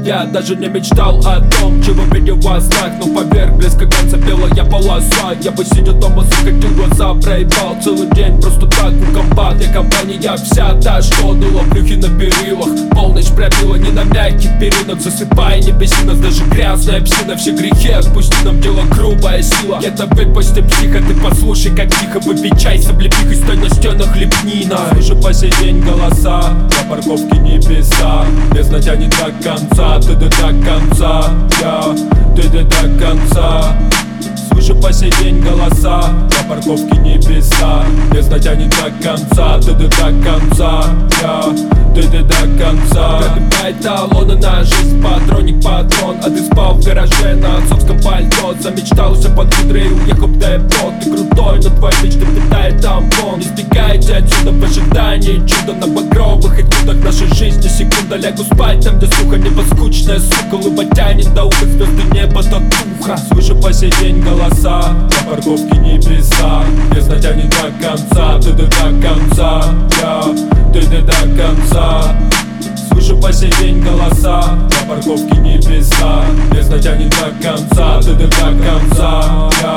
Я даже не мечтал о том, чего видел во снах. Но поверх близко конца белая полоса. Я бы сидя дома, закатил глаза, проебал целый день просто так у компа. Для компания вся та, что дула плюхи на перилах. Полночь пробила не на мягких перинах, засыпая не беси нас, даже грязная псина. Все грехи отпусти, нам дело грубая сила. Это выпусти психа, ты послушай, как тихо выпей чай с облепихой, стой на стенах лепнина. Слышу по сей день голоса на парковке небеса. Бездна тянет до конца, ты до конца, ты до конца. Слышу по сей день голоса на парковке небеса. Бездна тянет до конца, ты до конца, ты до конца. Пробивает талоны на жизнь, патроник патрон. А ты спал в гараже на отцовском пальто. Замечтался под кудрой, уехал в депо. Ты крутой, но твоя мечта питает тампон. Не сбегайте отсюда в ожидании чуда на багровых этюдах нашей жизни. Секунда, лягу спать там, где сухо, небо скучное, сука. Улыба тянет до уха, звезды небо до духа. Слышу по сей день голоса на парковке небеса. Бездна тянет до конца, ты до конца, ты до конца. Слышу по сей день голоса на парковке небеса. Бездна тянет до конца, ты до конца,